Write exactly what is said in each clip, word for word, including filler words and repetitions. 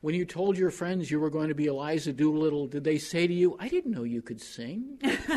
When you told your friends you were going to be Eliza Doolittle, did they say to you, I didn't know you could sing?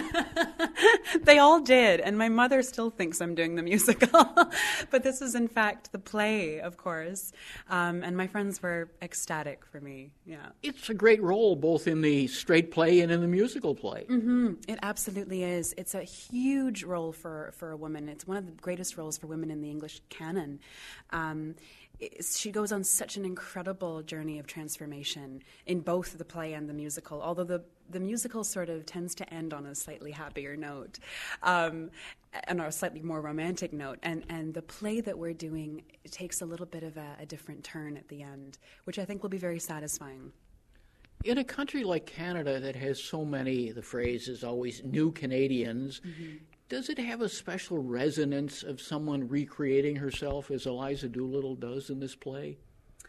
They all did, and my mother still thinks I'm doing the musical. But this is, in fact, the play, of course. Um, and my friends were ecstatic for me, yeah. It's a great role, both in the straight play and in the musical play. Mm-hmm. It absolutely is. It's a huge role for, for a woman. It's one of the greatest roles for women in the English canon. Um, She goes on such an incredible journey of transformation in both the play and the musical, although the, the musical sort of tends to end on a slightly happier note, um, and on a slightly more romantic note. And, and the play that we're doing takes a little bit of a, a different turn at the end, which I think will be very satisfying. In a country like Canada that has so many, the phrase is always new Canadians, mm-hmm. does it have a special resonance of someone recreating herself as Eliza Doolittle does in this play?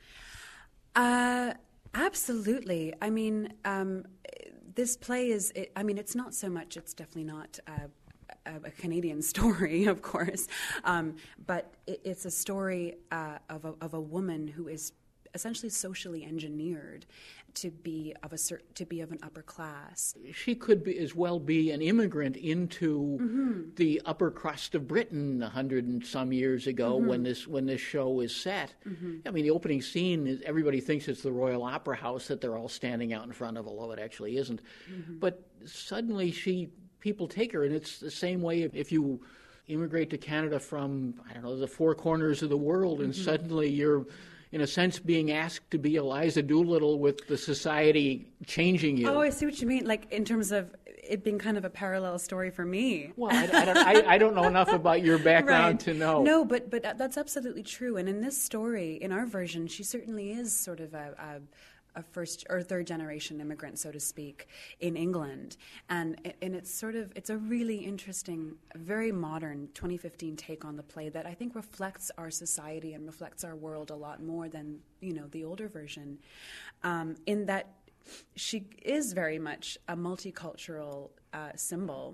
Uh, absolutely. I mean, um, this play is, it, I mean, it's not so much, it's definitely not uh, a, a Canadian story, of course, um, but it, it's a story uh, of, a, of a woman who is essentially socially engineered to be of a cer- to be of an upper class. She could be, as well be an immigrant into mm-hmm. the upper crust of Britain a hundred and some years ago mm-hmm. when this when this show is set. Mm-hmm. I mean, the opening scene is everybody thinks it's the Royal Opera House that they're all standing out in front of, although it actually isn't. Mm-hmm. But suddenly she people take her, and it's the same way if, if you immigrate to Canada from I don't know the four corners of the world, and mm-hmm. suddenly you're in a sense, being asked to be Eliza Doolittle with the society changing you. Oh, I see what you mean, like in terms of it being kind of a parallel story for me. Well, I, I, don't, I, I don't know enough about your background right. to know. No, but but that's absolutely true. And in this story, in our version, she certainly is sort of a... a a first or third generation immigrant, so to speak, in England. And and it's sort of, it's a really interesting, very modern twenty fifteen take on the play that I think reflects our society and reflects our world a lot more than, you know, the older version, um, in that she is very much a multicultural uh, symbol.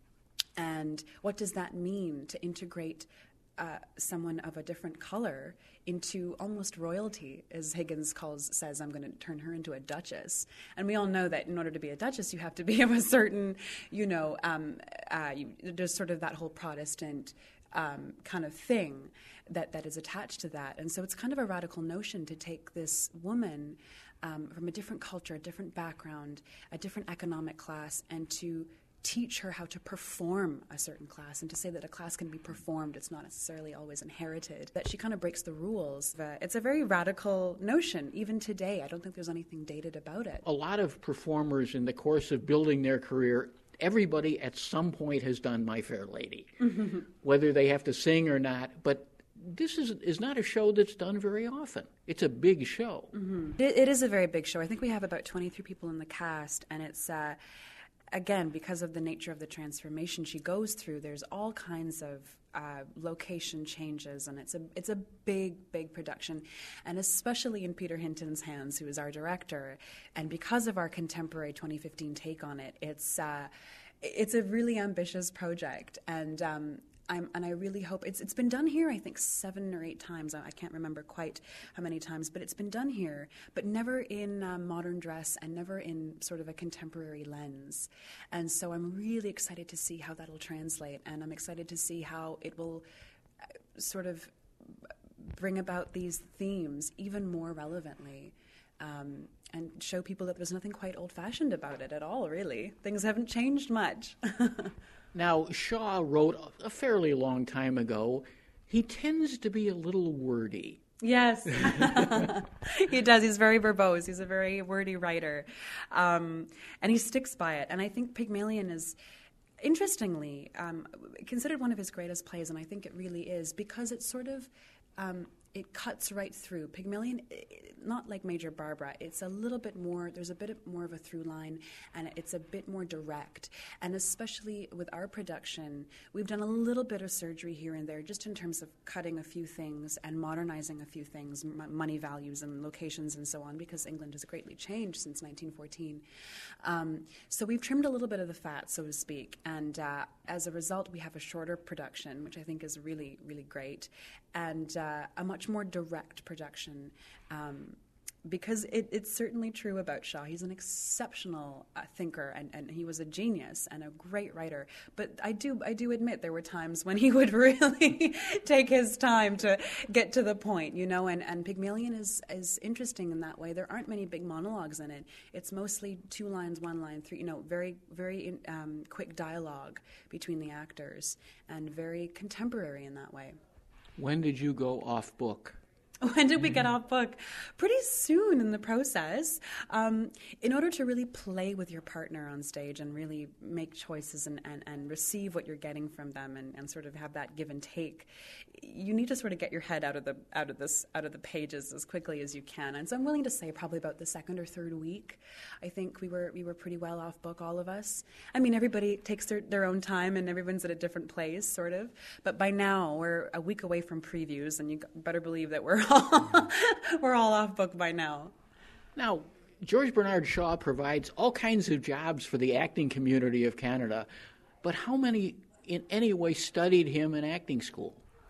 And what does that mean to integrate Uh, someone of a different color into almost royalty, as Higgins calls says, I'm going to turn her into a duchess. And we all know that in order to be a duchess, you have to be of a certain, you know, um, uh, you, there's sort of that whole Protestant um, kind of thing that, that is attached to that. And so it's kind of a radical notion to take this woman um, from a different culture, a different background, a different economic class, and to teach her how to perform a certain class, and to say that a class can be performed, it's not necessarily always inherited, that she kind of breaks the rules. It's a very radical notion, even today. I don't think there's anything dated about it. A lot of performers in the course of building their career, everybody at some point has done My Fair Lady, mm-hmm. whether they have to sing or not, but this is is not a show that's done very often. It's a big show. Mm-hmm. It, it is a very big show. I think we have about twenty-three people in the cast, and it's... Uh, Again, because of the nature of the transformation she goes through, there's all kinds of uh, location changes, and it's a it's a big, big production, and especially in Peter Hinton's hands, who is our director. And because of our contemporary twenty fifteen take on it, it's uh, it's a really ambitious project, and um, I'm, and I really hope it's it's been done here. I think seven or eight times. I can't remember quite how many times, but it's been done here, but never in uh, modern dress and never in sort of a contemporary lens. And so I'm really excited to see how that'll translate, and I'm excited to see how it will sort of bring about these themes even more relevantly. Um, and show people that there's nothing quite old-fashioned about it at all, really. Things haven't changed much. Now, Shaw wrote a fairly long time ago, he tends to be a little wordy. Yes, he does. He's very verbose. He's a very wordy writer. Um, and he sticks by it. And I think Pygmalion is, interestingly, um, considered one of his greatest plays, and I think it really is, because it's sort of... Um, it cuts right through. Pygmalion, not like Major Barbara, it's a little bit more, there's a bit more of a through line, and it's a bit more direct. And especially with our production, we've done a little bit of surgery here and there, just in terms of cutting a few things and modernizing a few things, m- money values and locations and so on, because England has greatly changed since nineteen fourteen. Um, so we've trimmed a little bit of the fat, so to speak, and uh, as a result, we have a shorter production, which I think is really, really great, and uh, a much more direct production, um, because it, it's certainly true about Shaw. He's an exceptional uh, thinker, and, and he was a genius and a great writer. But I do I do admit there were times when he would really take his time to get to the point, you know. And, and Pygmalion is is interesting in that way. There aren't many big monologues in it. It's mostly two lines, one line, three. You know, very very um, quick dialogue between the actors, and very contemporary in that way. When did you go off book? When did we get off book? Pretty soon in the process. Um, in order to really play with your partner on stage and really make choices and, and, and receive what you're getting from them, and, and sort of have that give and take, you need to sort of get your head out of the out of this out of the pages as quickly as you can. And so I'm willing to say probably about the second or third week, I think we were we were pretty well off book, all of us. I mean, everybody takes their, their own time, and everyone's at a different place, sort of. But by now we're a week away from previews, and you better believe that we're all we're all off book by now. Now, George Bernard Shaw provides all kinds of jobs for the acting community of Canada, but how many in any way studied him in acting school?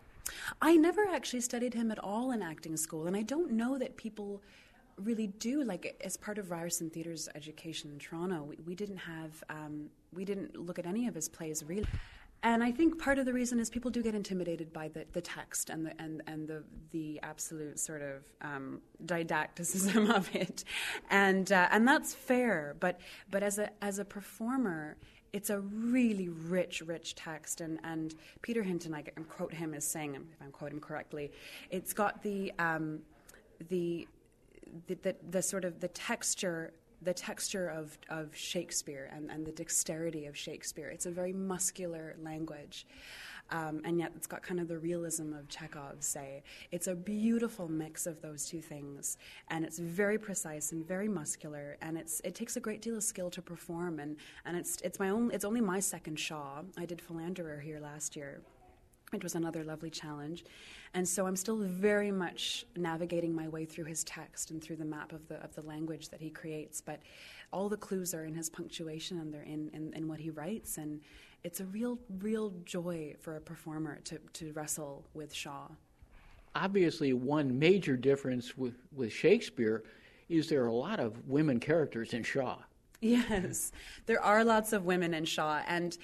I never actually studied him at all in acting school, and I don't know that people really do. Like, as part of Ryerson Theatre's education in Toronto, we, we didn't have, um, we didn't look at any of his plays, really. And I think part of the reason is people do get intimidated by the, the text and the and, and the the absolute sort of um, didacticism of it, and uh, and that's fair. But but as a as a performer, it's a really rich, rich text. And, and Peter Hinton, I quote him as saying, if I'm quoting him correctly, it's got the um, the, the the the sort of the texture. the texture of, of Shakespeare and, and the dexterity of Shakespeare. It's a very muscular language, um, and yet it's got kind of the realism of Chekhov, say. It's a beautiful mix of those two things, and it's very precise and very muscular, and it's it takes a great deal of skill to perform, and, and it's it's my own it's only my second Shaw. I did Philanderer here last year. It was another lovely challenge. And so I'm still very much navigating my way through his text and through the map of the of the language that he creates. But all the clues are in his punctuation, and they're in, in, in what he writes. And it's a real, real joy for a performer to, to wrestle with Shaw. Obviously, one major difference with, with Shakespeare is there are a lot of women characters in Shaw. Yes, there are lots of women in Shaw. And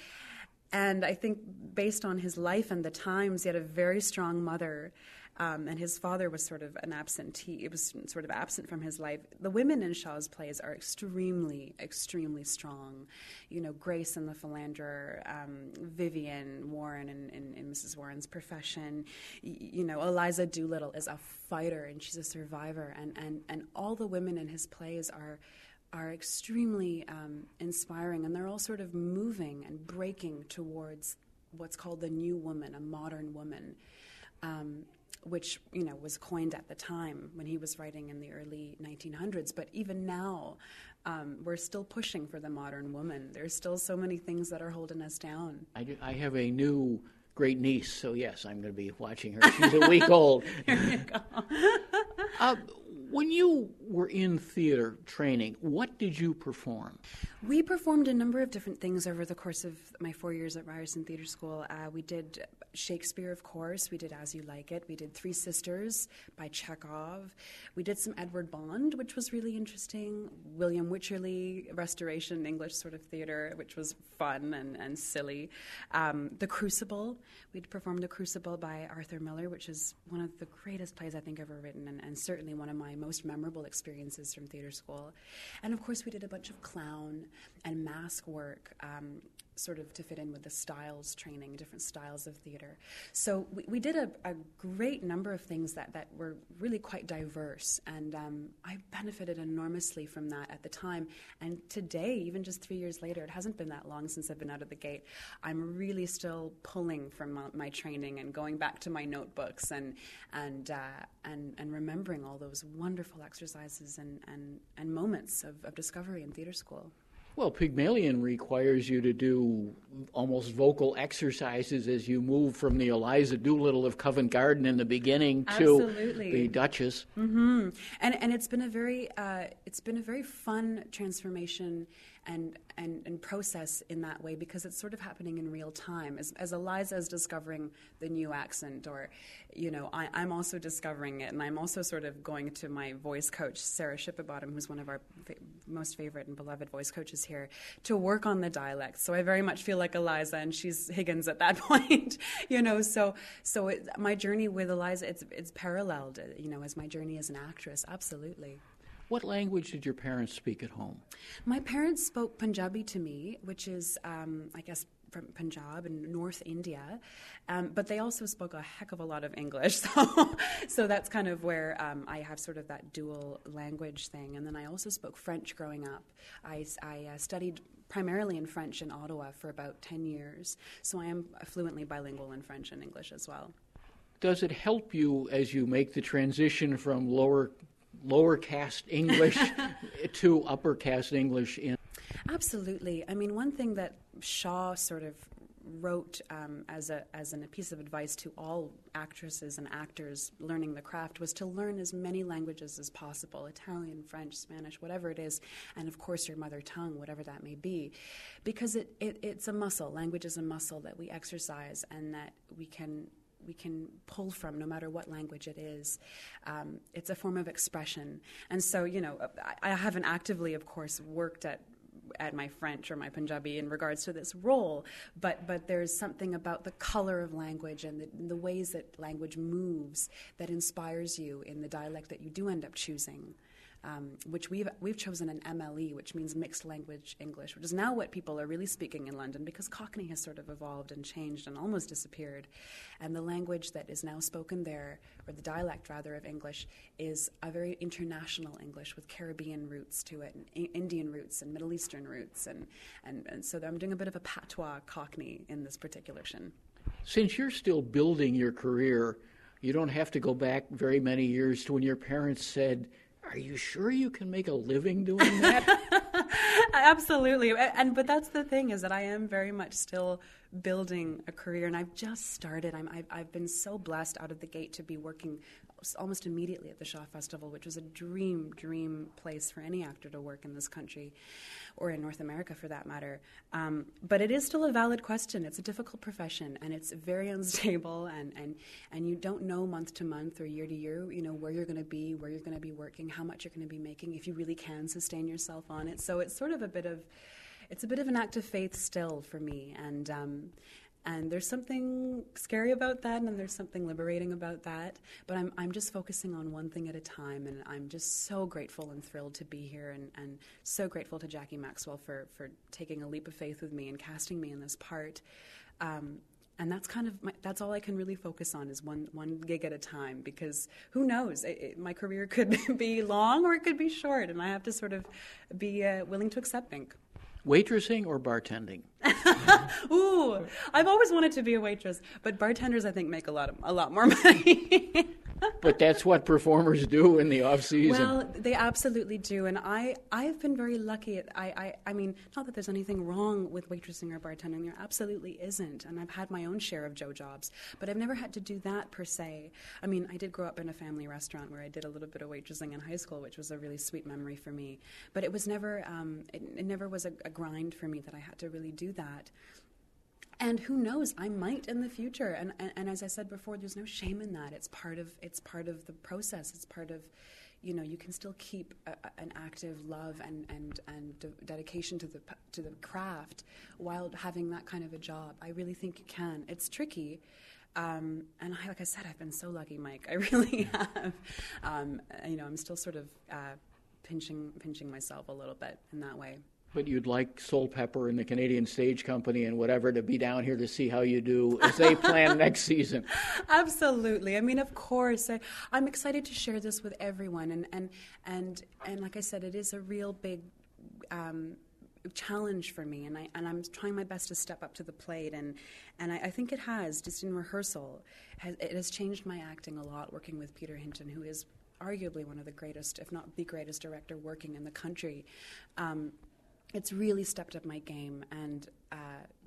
And I think based on his life and the times, he had a very strong mother, um, and his father was sort of an absentee. It was sort of absent from his life. The women in Shaw's plays are extremely, extremely strong. You know, Grace in The Philanderer, um, Vivian Warren in, in, in Missus Warren's Profession. Y- you know, Eliza Doolittle is a fighter, and she's a survivor. And, and, and all the women in his plays are... are extremely um, inspiring, and they're all sort of moving and breaking towards what's called the new woman, a modern woman, um, which, you know, was coined at the time when he was writing in the early nineteen hundreds. But even now, um, we're still pushing for the modern woman. There's still so many things that are holding us down. I, do, I have a new great niece, so yes, I'm going to be watching her. She's a week old. There you go. uh, When you were in theater training, what did you perform? We performed a number of different things over the course of my four years at Ryerson Theatre School. Uh, we did Shakespeare, of course. We did As You Like It. We did Three Sisters by Chekhov. We did some Edward Bond, which was really interesting. William Wycherley, Restoration English sort of theater, which was fun and, and silly. Um, The Crucible. We'd performed The Crucible by Arthur Miller, which is one of the greatest plays I think ever written, and, and certainly one of my most memorable experiences from theater school. And of course we did a bunch of clown and mask work, um, sort of to fit in with the styles training, different styles of theater. So we, we did a, a great number of things that, that were really quite diverse, and um, I benefited enormously from that at the time. And today, even just three years later, it hasn't been that long since I've been out of the gate, I'm really still pulling from my, my training and going back to my notebooks and and uh, and, and remembering all those wonderful exercises and, and, and moments of, of discovery in theater school. Well, Pygmalion requires you to do almost vocal exercises as you move from the Eliza Doolittle of Covent Garden in the beginning to Absolutely. the Duchess. Mm-hmm. And and it's been a very uh, it's been a very fun transformation and and and process in that way, because it's sort of happening in real time. As, as Eliza is discovering the new accent, or, you know, I, I'm also discovering it, and I'm also sort of going to my voice coach, Sarah Shipabottom, who's one of our fa- most favorite and beloved voice coaches here, to work on the dialect. So I very much feel like Eliza, and she's Higgins at that point, you know. So so it, my journey with Eliza, it's it's paralleled, you know, as my journey as an actress, absolutely. What language did your parents speak at home? My parents spoke Punjabi to me, which is, um, I guess, from Punjab in North India, um, but they also spoke a heck of a lot of English, so so that's kind of where um, I have sort of that dual language thing. And then I also spoke French growing up. I, I uh, studied primarily in French in Ottawa for about ten years, so I am fluently bilingual in French and English as well. Does it help you as you make the transition from lower lower caste English to upper caste English in? Absolutely. I mean, one thing that Shaw sort of wrote um, as a as an, a piece of advice to all actresses and actors learning the craft was to learn as many languages as possible: Italian, French, Spanish, whatever it is, and of course your mother tongue, whatever that may be, because it, it it's a muscle. Language is a muscle that we exercise and that we can we can pull from no matter what language it is. Um, it's a form of expression. And so, you know, I, I haven't actively, of course, worked at at my French or my Punjabi in regards to this role, but but there's something about the color of language and the, the ways that language moves that inspires you in the dialect that you do end up choosing. Um, which we've we've chosen an M L E, which means mixed language English, which is now what people are really speaking in London, because Cockney has sort of evolved and changed and almost disappeared. And the language that is now spoken there, or the dialect rather of English, is a very international English with Caribbean roots to it, and I- Indian roots and Middle Eastern roots, and, and, and so I'm doing a bit of a patois Cockney in this particular shin. Since you're still building your career, you don't have to go back very many years to when your parents said, "Are you sure you can make a living doing that?" Absolutely. And but that's the thing, is that I am very much still building a career, and I've just started. I'm, I've, I've been so blessed out of the gate to be working almost immediately at the Shaw Festival, which was a dream, dream place for any actor to work in this country, or in North America for that matter. Um, but it is still a valid question. It's a difficult profession, and it's very unstable, and, and, and you don't know month to month or year to year, you know, where you're going to be, where you're going to be working, how much you're going to be making, if you really can sustain yourself on it. So it's sort of a bit of, it's a bit of an act of faith still for me, and um, and there's something scary about that, and there's something liberating about that. But I'm I'm just focusing on one thing at a time, and I'm just so grateful and thrilled to be here, and, and so grateful to Jackie Maxwell for, for taking a leap of faith with me and casting me in this part. Um, and that's kind of my, that's all I can really focus on, is one one gig at a time, because who knows? It, it, my career could be long or it could be short, and I have to sort of be uh, willing to accept things. Waitressing or bartending? Ooh, I've always wanted to be a waitress, but bartenders, I think, make a lot of, a lot more money. But that's what performers do in the off season. Well, they absolutely do, and I I've been very lucky. At, I, I I mean, not that there's anything wrong with waitressing or bartending. There absolutely isn't, and I've had my own share of Joe jobs, but I've never had to do that per se. I mean, I did grow up in a family restaurant where I did a little bit of waitressing in high school, which was a really sweet memory for me. But it was never um, it, it never was a, a grind for me that I had to really do that. And who knows, I might in the future. And, and and as I said before, there's no shame in that. It's part of it's part of the process. It's part of, you know, you can still keep a, an active love and and and de- dedication to the to the craft while having that kind of a job. I really think you can. It's tricky. Um, and I, like I said, I've been so lucky, Mike. I really have. Um, you know, I'm still sort of uh, pinching pinching myself a little bit in that way. But you'd like Soul Pepper and the Canadian Stage Company and whatever to be down here to see how you do as they plan next season. Absolutely. I mean, of course. I, I'm excited to share this with everyone. And, and, and, and like I said, it is a real big um, challenge for me. And, I, and I'm trying my best to step up to the plate. And, and I, I think it has, just in rehearsal, has, it has changed my acting a lot, working with Peter Hinton, who is arguably one of the greatest, if not the greatest director working in the country. Um, It's really stepped up my game, and uh,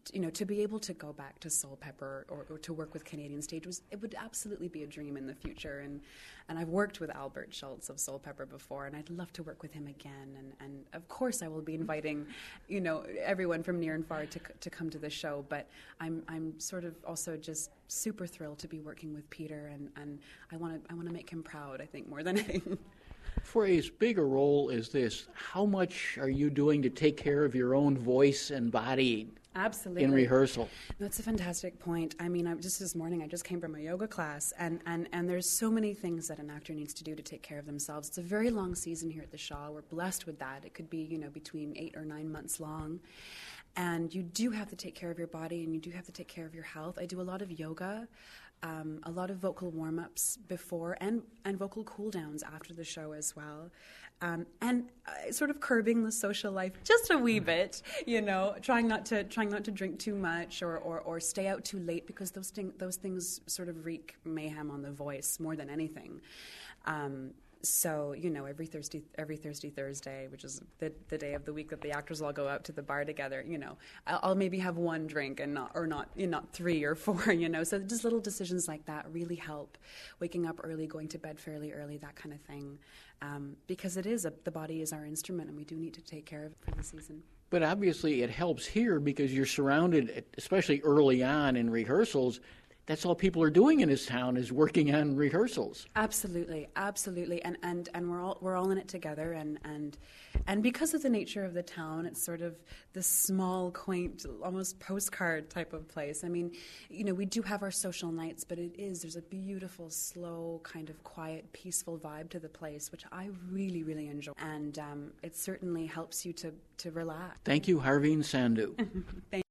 you know, to be able to go back to Soul Pepper or, or to work with Canadian Stage, was it would absolutely be a dream in the future. And and I've worked with Albert Schultz of Soul Pepper before, and I'd love to work with him again. And, and of course, I will be inviting, you know, everyone from near and far to to come to the show. But I'm I'm sort of also just super thrilled to be working with Peter, and, and I want to I want to make him proud, I think, more than anything. For as big a role as this, how much are you doing to take care of your own voice and body? Absolutely. In rehearsal? That's a fantastic point. I mean, I, just this morning I just came from a yoga class, and, and, and there's so many things that an actor needs to do to take care of themselves. It's a very long season here at the Shaw. We're blessed with that. It could be, you know, between eight or nine months long. And you do have to take care of your body, and you do have to take care of your health. I do a lot of yoga. Um, a lot of vocal warm-ups before and, and vocal cool-downs after the show as well. Um, and uh, sort of curbing the social life just a wee bit, you know, trying not to trying not to drink too much or, or, or stay out too late, because those, thing, those things sort of wreak mayhem on the voice more than anything. Um, So, you know, every Thursday, every Thursday, Thursday, which is the, the day of the week that the actors all go out to the bar together, you know, I'll, I'll maybe have one drink and not, or not, you know, not three or four, you know. So just little decisions like that really help. Waking up early, going to bed fairly early, that kind of thing. Um, because it is, a, the body is our instrument, and we do need to take care of it for the season. But obviously it helps here because you're surrounded, especially early on in rehearsals. That's all people are doing in this town, is working on rehearsals. Absolutely, absolutely, and and, and we're all we're all in it together, and, and and because of the nature of the town, it's sort of this small, quaint, almost postcard type of place. I mean, you know, we do have our social nights, but it is there's a beautiful, slow, kind of quiet, peaceful vibe to the place, which I really, really enjoy, and um, it certainly helps you to to relax. Thank you, Harveen Sandhu. Thank